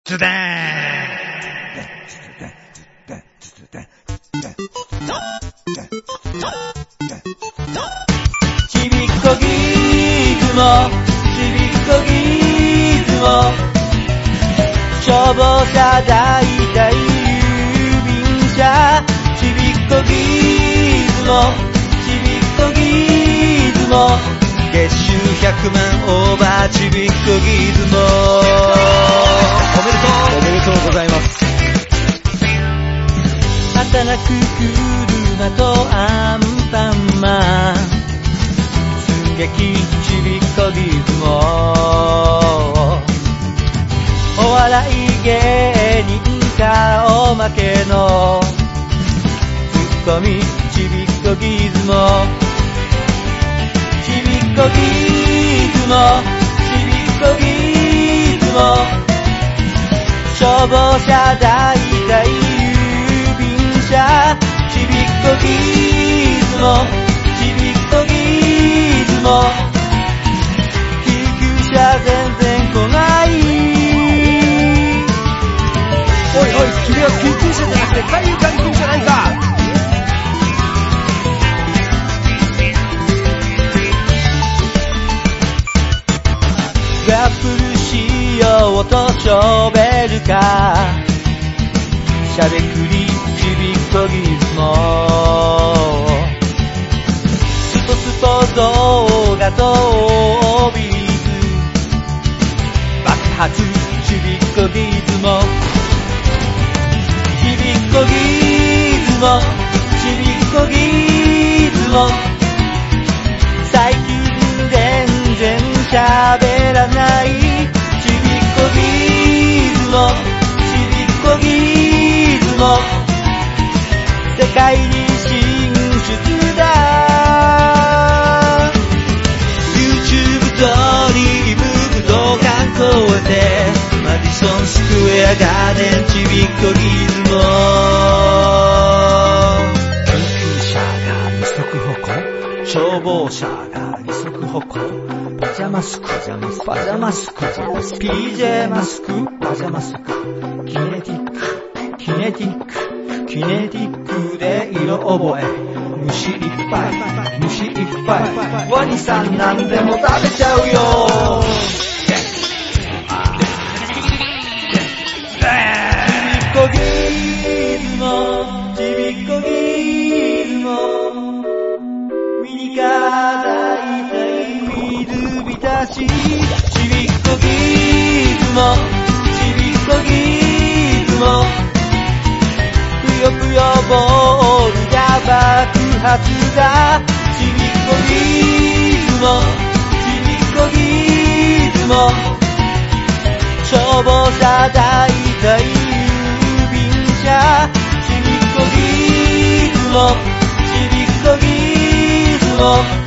ズデーンちびっこギーズもちびっこギーズも消防車大体郵便車ちびっこギーズもちびっこギーズも月収100万オーバーちびっこギーズもおめでとうございます。 働く車とアンパンマン寸劇ちびっこギーズもお笑い芸人顔負けのツッコミちびっこギーズもちびっこギーズもちびっこギーズも消防車大体郵便車ちびっこギーズもちびっこギーズも救急車全然来ないおいおい、君は救急車じゃなくて海遊館に来るんじゃないか。 ガップルしようとショベルカーしゃべくりちびっこギーズもスポスポ動画とビーズ爆発ちびっこギーズもちびっこギーズもちびっこギーズも最近全然喋らないちびっこギーズもちびっこギーズも世界に進出だ YouTube ドリーム武道館越えてマディソンスクエアガーデンちびっこギーズも救急車が二足歩行、 消防車が二足歩行パジャマスク、パジャマスク、PJ マスク、パジャマスク、キネティック、キネティック、キネティックで色覚え、虫いっぱい、虫いっぱい、ワニさんなんでも食べちゃうよ。ちびっこギーズも、ちびっこギーズも、ミニカー大体水浸しちびっこギーズもちびっこギーズもぷよぷよボールが爆発だちびっこギーズもちびっこギーズも消防車大体郵便車ちびっこギーズもちびっこギーズも